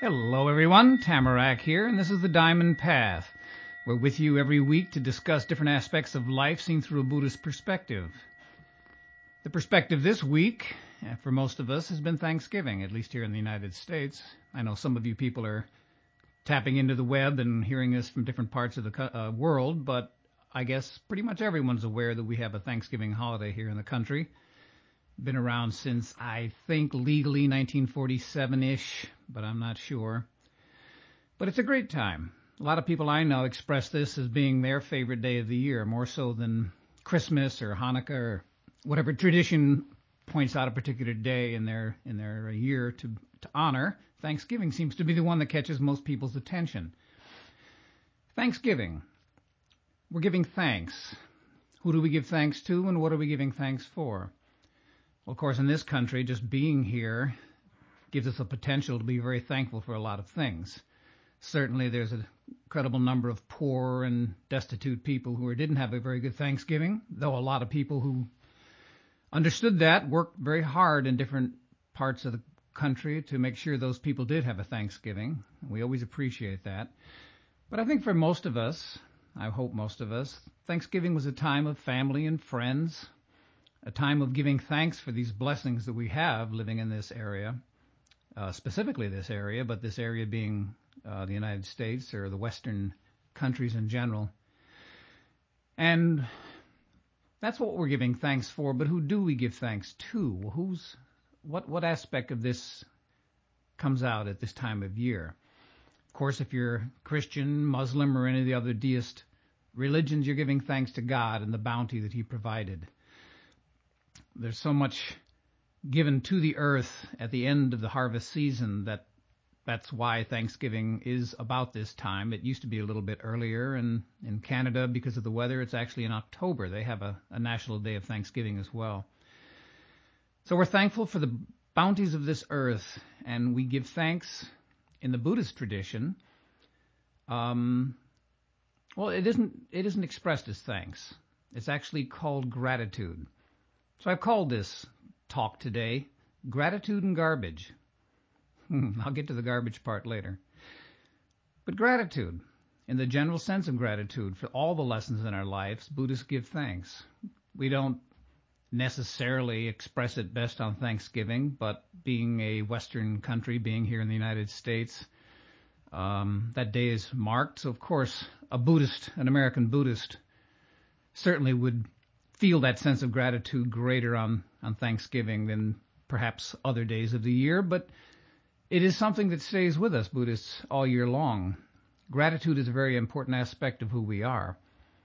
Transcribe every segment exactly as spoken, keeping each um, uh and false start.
Hello, everyone. Tamarack here, and this is the Diamond Path. We're with you every week to discuss different aspects of life seen through a Buddhist perspective. The perspective this week, for most of us, has been Thanksgiving, at least here in the United States. I know some of you people are tapping into the web and hearing this from different parts of the uh, world, but I guess pretty much everyone's aware that we have a Thanksgiving holiday here in the country. Been around since, I think, legally nineteen forty-seven-ish, but I'm not sure. But it's a great time. A lot of people I know express this as being their favorite day of the year, more so than Christmas or Hanukkah or whatever tradition points out a particular day in their in their year to, to honor. Thanksgiving seems to be the one that catches most people's attention. Thanksgiving. We're giving thanks. Who do we give thanks to, and what are we giving thanks for? Well, of course, in this country, just being here gives us a potential to be very thankful for a lot of things. Certainly, there's an incredible number of poor and destitute people who didn't have a very good Thanksgiving, though a lot of people who understood that worked very hard in different parts of the country to make sure those people did have a Thanksgiving. We always appreciate that. But I think for most of us, I hope most of us, Thanksgiving was a time of family and friends, a time of giving thanks for these blessings that we have living in this area, uh, specifically this area, but this area being uh, the United States or the Western countries in general. And that's what we're giving thanks for, but who do we give thanks to? Who's what, what aspect of this comes out at this time of year? Of course, if you're Christian, Muslim, or any of the other deist religions, you're giving thanks to God and the bounty that He provided. There's so much given to the earth at the end of the harvest season that that's why Thanksgiving is about this time. It used to be a little bit earlier, and in Canada, because of the weather, it's actually in October. They have a, a national day of Thanksgiving as well. So we're thankful for the bounties of this earth, and we give thanks in the Buddhist tradition. Um, well, it isn't it isn't expressed as thanks. It's actually called gratitude. So I've called this talk today, Gratitude and Garbage. I'll get to the garbage part later. But gratitude, in the general sense of gratitude for all the lessons in our lives, Buddhists give thanks. We don't necessarily express it best on Thanksgiving, but being a Western country, being here in the United States, um, that day is marked. So, of course, a Buddhist, an American Buddhist, certainly would feel that sense of gratitude greater on, on Thanksgiving than perhaps other days of the year, but it is something that stays with us Buddhists all year long. Gratitude is a very important aspect of who we are.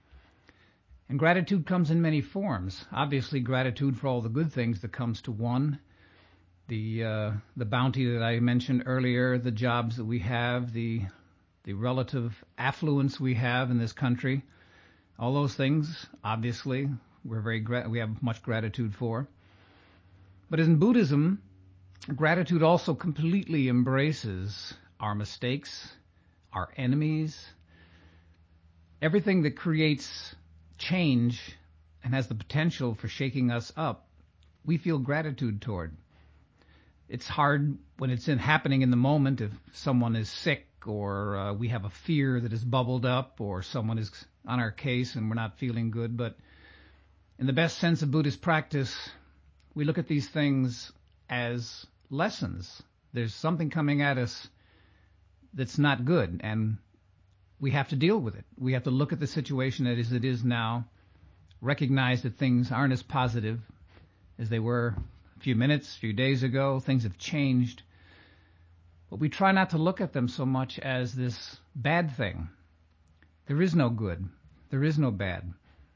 And gratitude comes in many forms. Obviously, gratitude for all the good things that comes to one, the uh, the bounty that I mentioned earlier, the jobs that we have, the the relative affluence we have in this country, all those things, obviously, we're very gra- we have much gratitude for. But in Buddhism, gratitude also completely embraces our mistakes, our enemies, everything that creates change and has the potential for shaking us up. We feel gratitude toward. It's hard when it's in happening in the moment if someone is sick or uh, we have a fear that has bubbled up or someone is on our case and we're not feeling good, but in the best sense of Buddhist practice, we look at these things as lessons. There's something coming at us that's not good, and we have to deal with it. We have to look at the situation as it is now, recognize that things aren't as positive as they were a few minutes, a few days ago. Things have changed. But we try not to look at them so much as this bad thing. There is no good. There is no bad.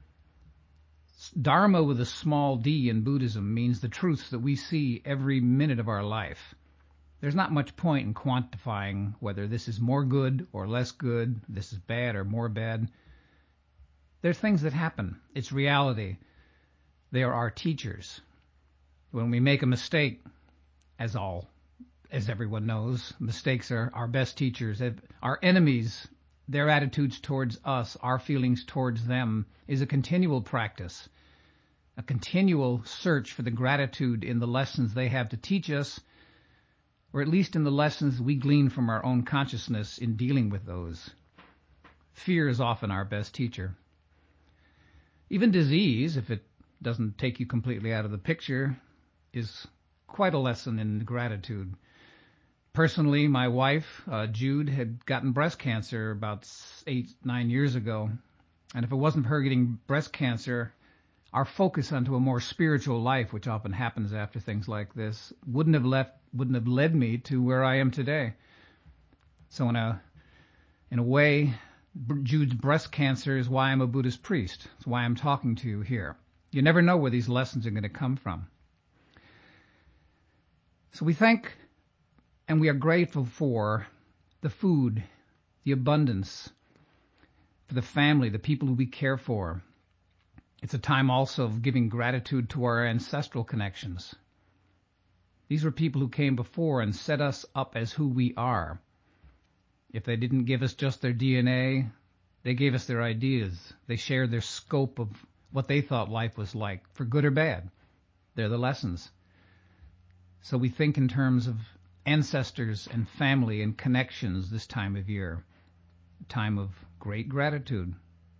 Dharma with a small d in Buddhism means the truths that we see every minute of our life. There's not much point in quantifying whether this is more good or less good, this is bad or more bad. They're things that happen. It's reality. They are our teachers. When we make a mistake, as all, as everyone knows, mistakes are our best teachers. Our enemies, their attitudes towards us, our feelings towards them, is a continual practice, a continual search for the gratitude in the lessons they have to teach us, or at least in the lessons we glean from our own consciousness in dealing with those. Fear is often our best teacher. Even disease, if it doesn't take you completely out of the picture, is quite a lesson in gratitude. Personally, my wife, uh, Jude, had gotten breast cancer about eight, nine years ago. And if it wasn't for her getting breast cancer, our focus onto a more spiritual life, which often happens after things like this, wouldn't have left, wouldn't have led me to where I am today. So in a, in a way, Jude's breast cancer is why I'm a Buddhist priest. It's why I'm talking to you here. You never know where these lessons are going to come from. So we thank and we are grateful for the food, the abundance, for the family, the people who we care for. It's a time also of giving gratitude to our ancestral connections. These were people who came before and set us up as who we are. If they didn't give us just their D N A, they gave us their ideas. They shared their scope of what they thought life was like, for good or bad. They're the lessons. So we think in terms of ancestors and family and connections this time of year, a time of great gratitude.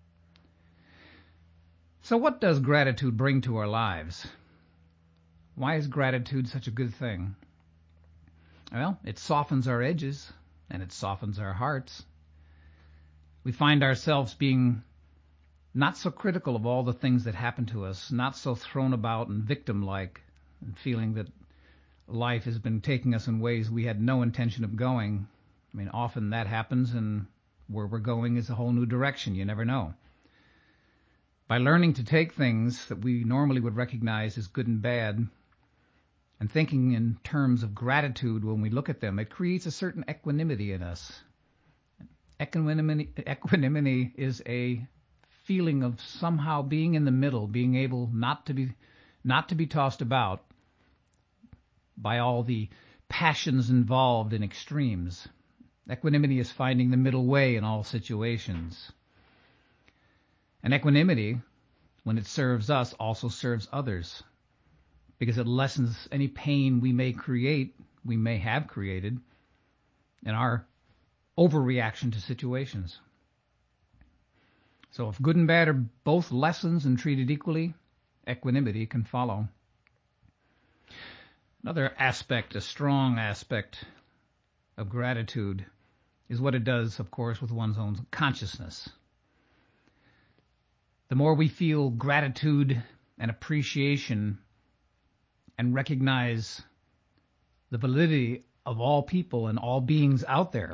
So what does gratitude bring to our lives? Why is gratitude such a good thing? Well, it softens our edges and it softens our hearts. We find ourselves being not so critical of all the things that happen to us, not so thrown about and victim-like, and feeling that life has been taking us in ways we had no intention of going. I mean, often that happens, and where we're going is a whole new direction. You never know. By learning to take things that we normally would recognize as good and bad and thinking in terms of gratitude when we look at them, it creates a certain equanimity in us. Equanimity, equanimity is a feeling of somehow being in the middle, being able not to be, not to be tossed about by all the passions involved in extremes. Equanimity is finding the middle way in all situations. And equanimity, when it serves us, also serves others, because it lessens any pain we may create, we may have created, in our overreaction to situations. So if good and bad are both lessons and treated equally, equanimity can follow. Another aspect, a strong aspect of gratitude, is what it does, of course, with one's own consciousness. The more we feel gratitude and appreciation and recognize the validity of all people and all beings out there,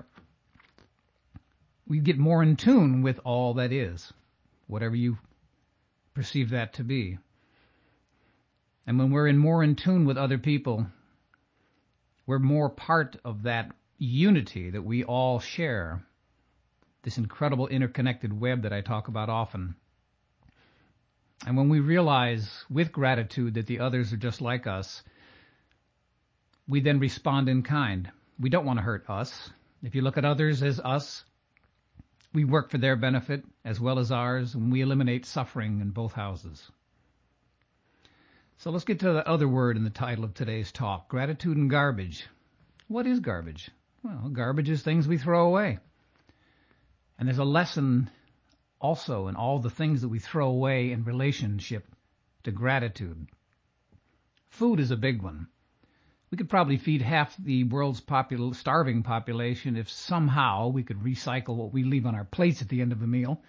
we get more in tune with all that is, whatever you perceive that to be. And when we're in more in tune with other people, we're more part of that unity that we all share, this incredible interconnected web that I talk about often. And when we realize with gratitude that the others are just like us, we then respond in kind. We don't want to hurt us. If you look at others as us, we work for their benefit as well as ours, and we eliminate suffering in both houses. So let's get to the other word in the title of today's talk, gratitude and garbage. What is garbage? Well, garbage is things we throw away. And there's a lesson also in all the things that we throw away in relationship to gratitude. Food is a big one. We could probably feed half the world's popul- starving population if somehow we could recycle what we leave on our plates at the end of a meal.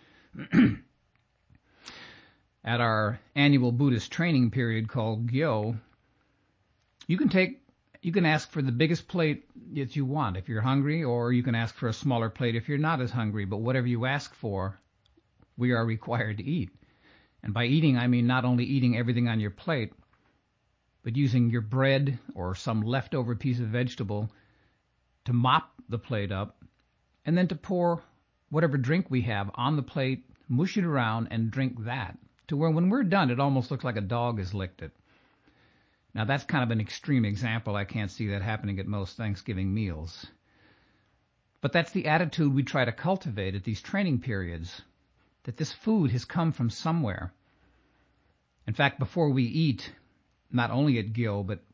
At our annual Buddhist training period called Gyo, you can take, you can ask for the biggest plate that you want if you're hungry, or you can ask for a smaller plate if you're not as hungry. But whatever you ask for, we are required to eat. And by eating, I mean not only eating everything on your plate, but using your bread or some leftover piece of vegetable to mop the plate up, and then to pour whatever drink we have on the plate, mush it around, and drink that, to where when we're done, it almost looks like a dog has licked it. Now, that's kind of an extreme example. I can't see that happening at most Thanksgiving meals. But that's the attitude we try to cultivate at these training periods, that this food has come from somewhere. In fact, before we eat, not only at Gyo, but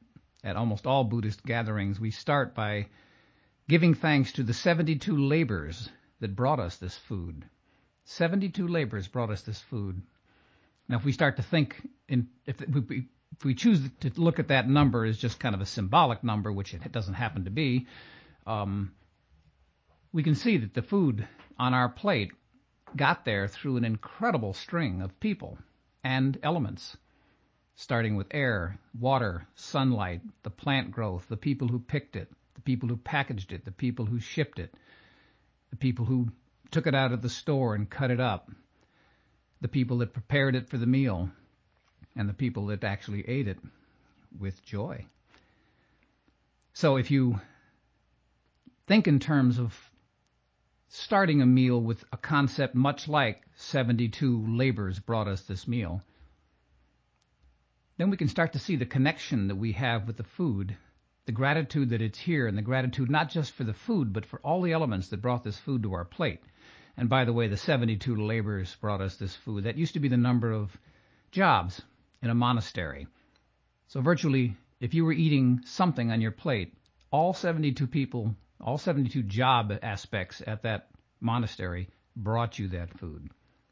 at almost all Buddhist gatherings, we start by giving thanks to the seventy-two labors that brought us this food. seventy-two labors brought us this food. Now, if we start to think, in, if, we, if we choose to look at that number as just kind of a symbolic number, which it doesn't happen to be, um, we can see that the food on our plate got there through an incredible string of people and elements, starting with air, water, sunlight, the plant growth, the people who picked it, the people who packaged it, the people who shipped it, the people who took it out of the store and cut it up, the people that prepared it for the meal, and the people that actually ate it with joy. So if you think in terms of starting a meal with a concept much like seventy-two labors brought us this meal, then we can start to see the connection that we have with the food, the gratitude that it's here, and the gratitude not just for the food, but for all the elements that brought this food to our plate. And by the way, the seventy-two labors brought us this food. That used to be the number of jobs in a monastery. So virtually, if you were eating something on your plate, all seventy-two people, all seventy-two job aspects at that monastery brought you that food.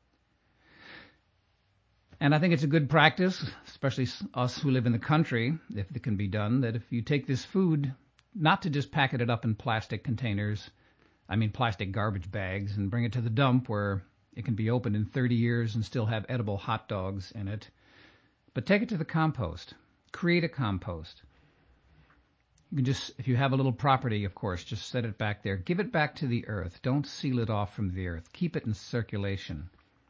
And I think it's a good practice, especially us who live in the country, if it can be done, that if you take this food, not to just packet it up in plastic containers, I mean plastic garbage bags, and bring it to the dump where it can be opened in thirty years and still have edible hot dogs in it, but take it to the compost. Create a compost. You can just, if you have a little property, of course, just set it back there. Give it back to the earth. Don't seal it off from the earth. Keep it in circulation.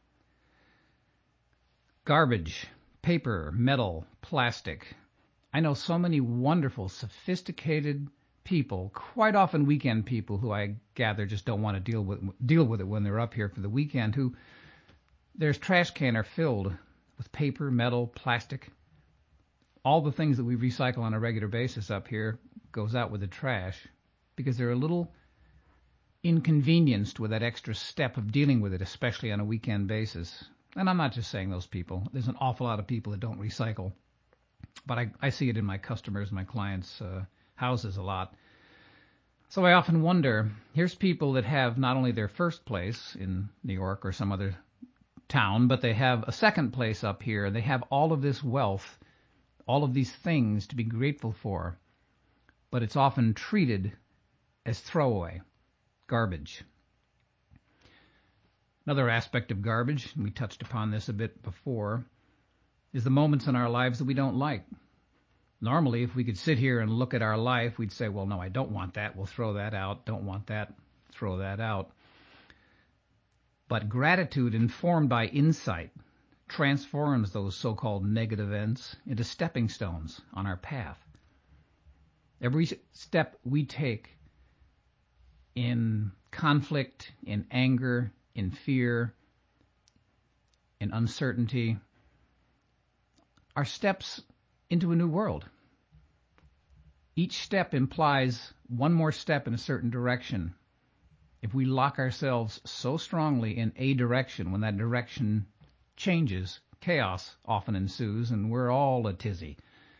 Garbage, paper, metal, plastic. I know so many wonderful, sophisticated people, quite often weekend people who I gather just don't want to deal with deal with it when they're up here for the weekend, who their trash can are filled with paper, metal, plastic. All the things that we recycle on a regular basis up here goes out with the trash because they're a little inconvenienced with that extra step of dealing with it, especially on a weekend basis. And I'm not just saying those people. There's an awful lot of people that don't recycle. But I, I see it in my customers, my clients' uh, houses a lot. So I often wonder, here's people that have not only their first place in New York or some other town, but they have a second place up here. They have all of this wealth, all of these things to be grateful for. But it's often treated as throwaway, garbage. Another aspect of garbage, and we touched upon this a bit before, is the moments in our lives that we don't like. Normally, if we could sit here and look at our life, we'd say, well, no, I don't want that. We'll throw that out. Don't want that. Throw that out. But gratitude informed by insight transforms those so-called negative events into stepping stones on our path. Every step we take in conflict, in anger, in fear, in uncertainty, are steps into a new world. Each step implies one more step in a certain direction. If we lock ourselves so strongly in a direction, when that direction changes, chaos often ensues, and we're all a tizzy.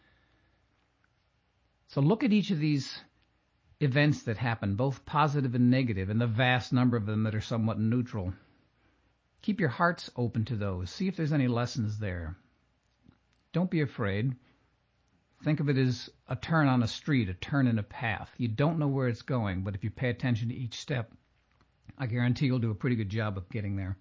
So look at each of these events that happen, both positive and negative, and the vast number of them that are somewhat neutral. Keep your hearts open to those. See if there's any lessons there. Don't be afraid. Think of it as a turn on a street, a turn in a path. You don't know where it's going, but if you pay attention to each step, I guarantee you'll do a pretty good job of getting there.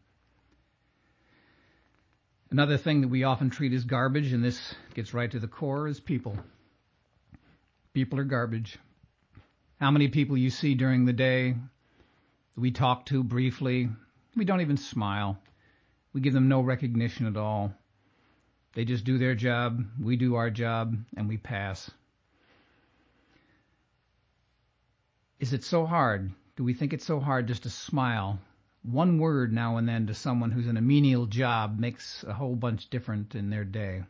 Another thing that we often treat as garbage, and this gets right to the core, is people. People are garbage. How many people you see during the day we talk to briefly, we don't even smile. We give them no recognition at all. They just do their job, we do our job, and we pass. Is it so hard? Do we think it's so hard just to smile? One word now and then to someone who's in a menial job makes a whole bunch different in their day.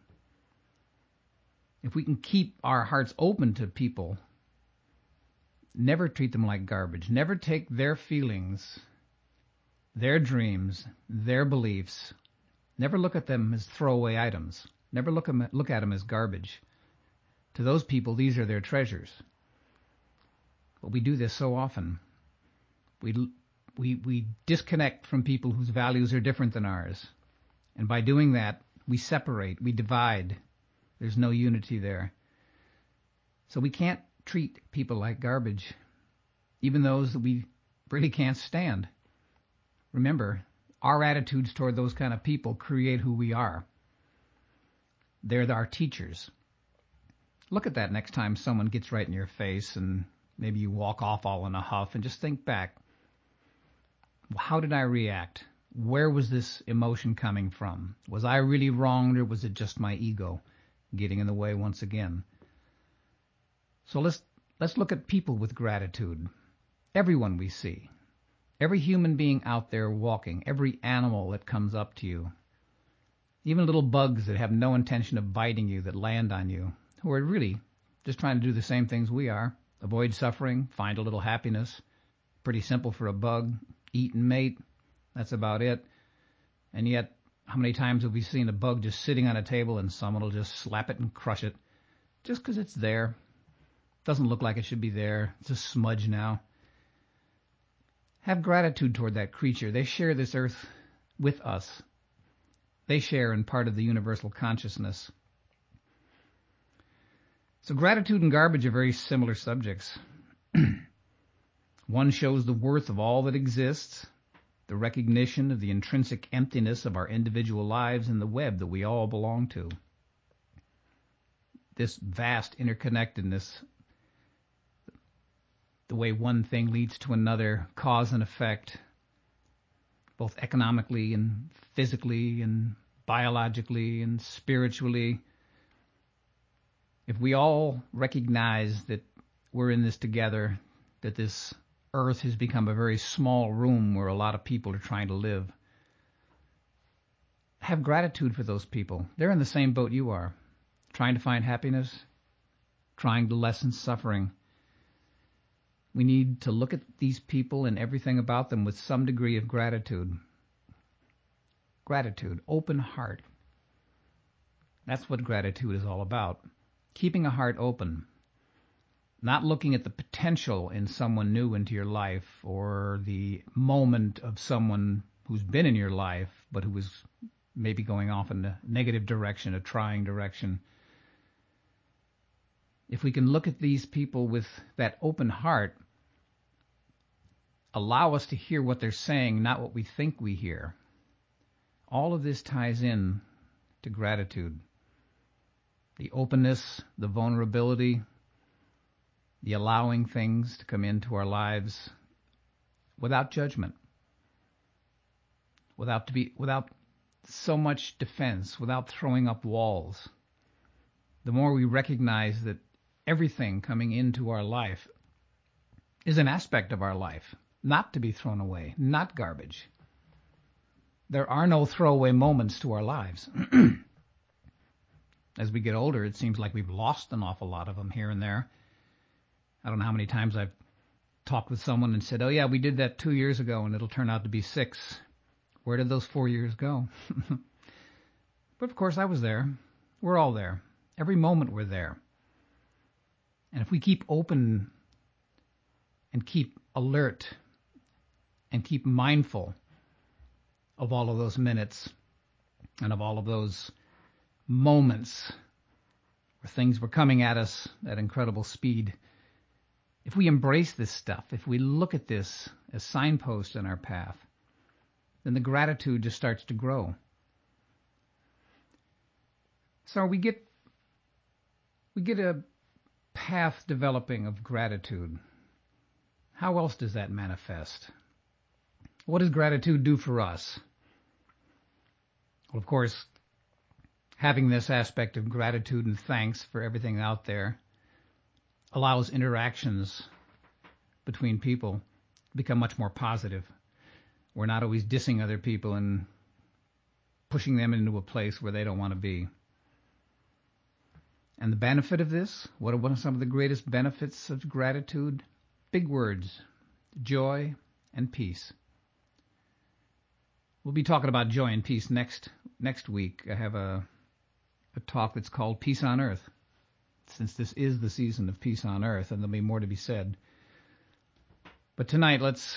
If we can keep our hearts open to people, never treat them like garbage. Never take their feelings, their dreams, their beliefs. Never look at them as throwaway items. Never look, them, look at them as garbage. To those people, these are their treasures. But we do this so often. We, we, we disconnect from people whose values are different than ours. And by doing that, we separate, we divide. There's no unity there. So we can't treat people like garbage, even those that we really can't stand. Remember, our attitudes toward those kind of people create who we are. They're our teachers. Look at that next time someone gets right in your face and maybe you walk off all in a huff, and just think back. How did I react? Where was this emotion coming from? Was I really wronged, or was it just my ego getting in the way once again? So let's let's look at people with gratitude. Everyone we see. Every human being out there walking. Every animal that comes up to you. Even little bugs that have no intention of biting you, that land on you, who are really just trying to do the same things we are. Avoid suffering, find a little happiness. Pretty simple for a bug. Eat and mate. That's about it. And yet, how many times have we seen a bug just sitting on a table and someone will just slap it and crush it just because it's there? Doesn't look like it should be there. It's a smudge now. Have gratitude toward that creature. They share this earth with us. They share in part of the universal consciousness. So gratitude and garbage are very similar subjects. One shows the worth of all that exists, the recognition of the intrinsic emptiness of our individual lives and the web that we all belong to. This vast interconnectedness, the way one thing leads to another, cause and effect, both economically and physically and biologically and spiritually. If we all recognize that we're in this together, that this earth has become a very small room where a lot of people are trying to live, have gratitude for those people. They're in the same boat you are, trying to find happiness, trying to lessen suffering. We need to look at these people and everything about them with some degree of gratitude. Gratitude, open heart. That's what gratitude is all about. Keeping a heart open. Not looking at the potential in someone new into your life, or the moment of someone who's been in your life but who is maybe going off in a negative direction, a trying direction. If we can look at these people with that open heart, allow us to hear what they're saying, not what we think we hear. All of this ties in to gratitude. The openness, the vulnerability, the allowing things to come into our lives without judgment, without to be, without so much defense, without throwing up walls. The more we recognize that everything coming into our life is an aspect of our life, not to be thrown away, not garbage. There are no throwaway moments to our lives. As we get older, it seems like we've lost an awful lot of them here and there. I don't know how many times I've talked with someone and said, oh yeah, we did that two years ago and it'll turn out to be six. Where did those four years go? But of course I was there. We're all there. Every moment we're there. And if we keep open and keep alert and keep mindful of all of those minutes and of all of those moments where things were coming at us at incredible speed, if we embrace this stuff, if we look at this as signposts in our path, then the gratitude just starts to grow. So we get we get a path developing of gratitude. How else does that manifest? What does gratitude do for us? Well, of course, having this aspect of gratitude and thanks for everything out there allows interactions between people to become much more positive. We're not always dissing other people and pushing them into a place where they don't want to be. And the benefit of this, what are some of the greatest benefits of gratitude? Big words, joy and peace. We'll be talking about joy and peace next next week. I have a, a talk that's called Peace on Earth. since this is the season of peace on earth, and there'll be more to be said. But tonight, let's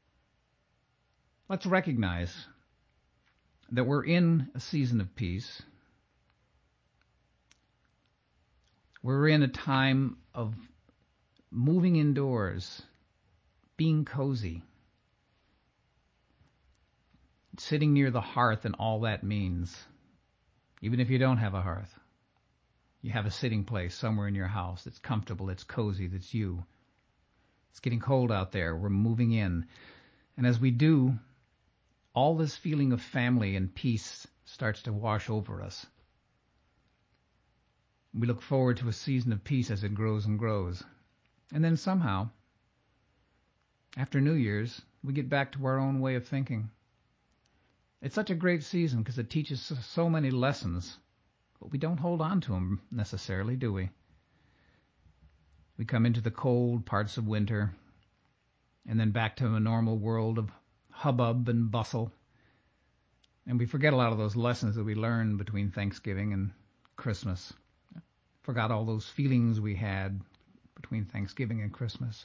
let's recognize that we're in a season of peace. We're in a time of moving indoors, being cozy, sitting near the hearth and all that means. Even if you don't have a hearth, you have a sitting place somewhere in your house that's comfortable, it's cozy, that's you. It's getting cold out there. We're moving in. And as we do, all this feeling of family and peace starts to wash over us. We look forward to a season of peace as it grows and grows. And then somehow, after New Year's, we get back to our own way of thinking. It's such a great season because it teaches us so many lessons, but we don't hold on to them necessarily, do we? We come into the cold parts of winter and then back to a normal world of hubbub and bustle. And we forget a lot of those lessons that we learned between Thanksgiving and Christmas. Forgot all those feelings we had between Thanksgiving and Christmas.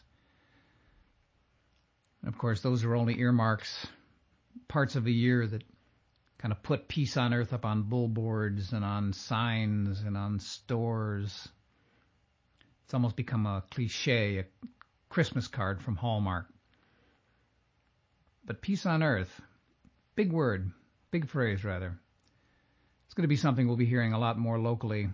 And of course, those are only earmarks, parts of a year that kind of put peace on earth up on billboards and on signs and on stores. It's almost become a cliche, a Christmas card from Hallmark. But peace on earth, big word, big phrase rather. It's going to be something we'll be hearing a lot more locally.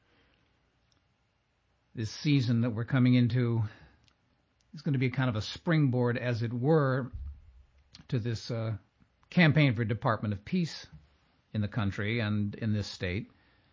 This season that we're coming into is going to be kind of a springboard, as it were, to this uh, campaign for Department of Peace in the country and in this state.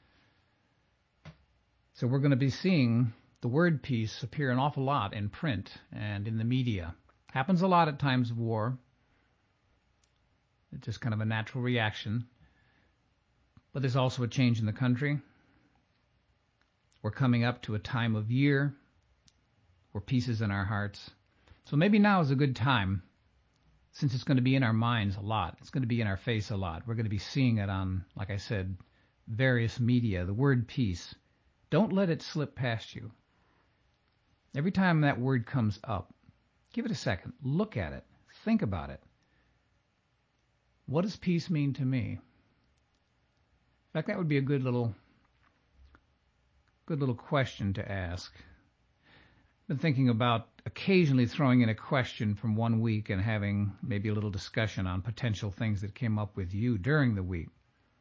So we're going to be seeing the word peace appear an awful lot in print and in the media. Happens a lot at times of war. It's just kind of a natural reaction. But there's also a change in the country. We're coming up to a time of year where peace is in our hearts. So maybe now is a good time, since it's going to be in our minds a lot. It's going to be in our face a lot. We're going to be seeing it on, like I said, various media. The word peace. Don't let it slip past you. Every time that word comes up, give it a second. Look at it. Think about it. What does peace mean to me? In fact, that would be a good little good little question to ask. I've been thinking about occasionally throwing in a question from one week and having maybe a little discussion on potential things that came up with you during the week.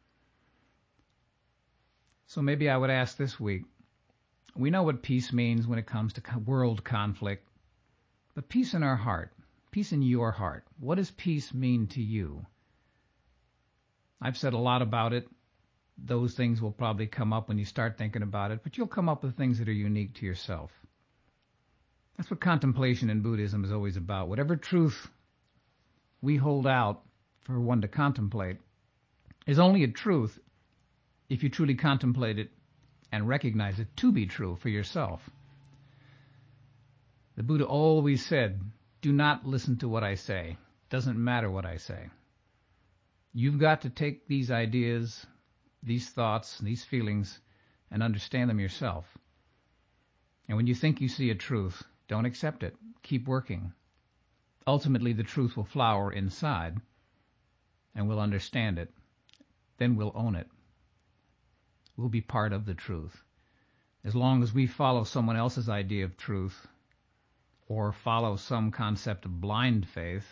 So maybe I would ask this week, we know what peace means when it comes to world conflict, but peace in our heart, peace in your heart, what does peace mean to you? I've said a lot about it. Those things will probably come up when you start thinking about it, but you'll come up with things that are unique to yourself. That's what contemplation in Buddhism is always about. Whatever truth we hold out for one to contemplate is only a truth if you truly contemplate it and recognize it to be true for yourself. The Buddha always said, do not listen to what I say. Doesn't matter what I say. You've got to take these ideas, these thoughts, these feelings, and understand them yourself. And when you think you see a truth, don't accept it. Keep working. Ultimately, the truth will flower inside, and we'll understand it. Then we'll own it. We'll be part of the truth. As long as we follow someone else's idea of truth, or follow some concept of blind faith,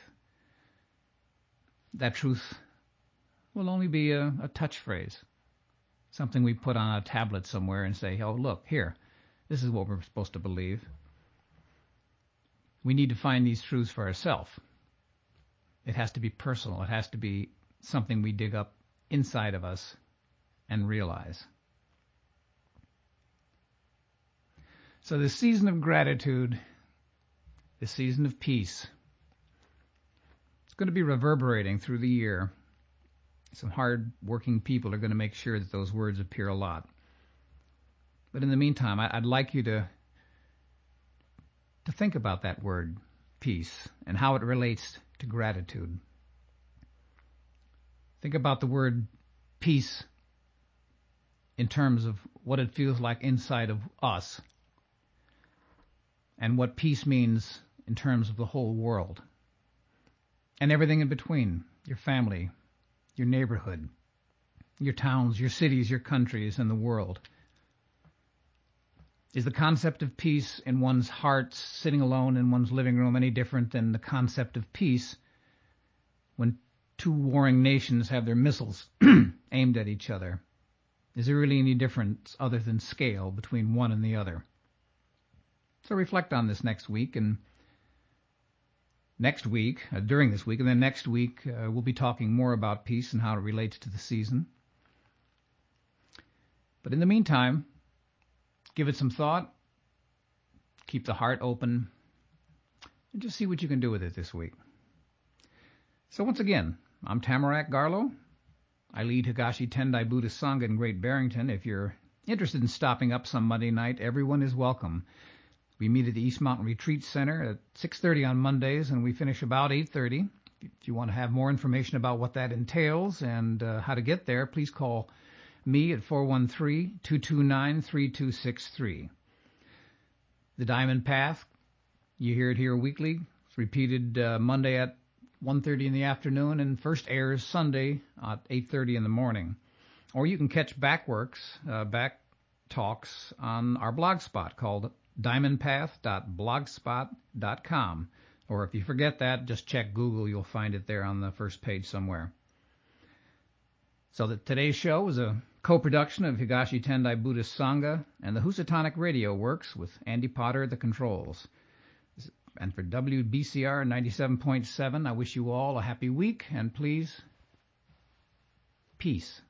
that truth will only be a, a touch phrase. Something we put on a tablet somewhere and say, oh, look, here, this is what we're supposed to believe. We need to find these truths for ourselves. It has to be personal. It has to be something we dig up inside of us and realize. So this season of gratitude, this season of peace, it's going to be reverberating through the year. Some hard-working people are going to make sure that those words appear a lot. But in the meantime, I'd like you to to think about that word, peace, and how it relates to gratitude. Think about the word peace in terms of what it feels like inside of us, and what peace means in terms of the whole world, and everything in between, your family, your neighborhood, your towns, your cities, your countries, and the world. Is the concept of peace in one's heart, sitting alone in one's living room, any different than the concept of peace when two warring nations have their missiles aimed at each other? Is there really any difference other than scale between one and the other? So reflect on this next week, and next week, uh, during this week, and then next week, uh, we'll be talking more about peace and how it relates to the season. But in the meantime, give it some thought, keep the heart open, and just see what you can do with it this week. So once again, I'm Tamarack Garlow. I lead Higashi Tendai Buddhist Sangha in Great Barrington. If you're interested in stopping up some Monday night, everyone is welcome. We meet at the East Mountain Retreat Center at six thirty on Mondays, and we finish about eight thirty. If you want to have more information about what that entails and uh, how to get there, please call me at four one three, two two nine, three two six three. The Diamond Path, you hear it here weekly. It's repeated uh, Monday at one thirty in the afternoon, and first airs Sunday at eight thirty in the morning. Or you can catch Backworks, uh, back talks on our blog spot called diamond path dot blogspot dot com. Or if you forget that, just check Google. You'll find it there on the first page somewhere. So that today's show is a co-production of Higashi Tendai Buddhist Sangha and the Housatonic Radio Works with Andy Potter at the controls. And for W B C R ninety-seven point seven, I wish you all a happy week, and please, peace.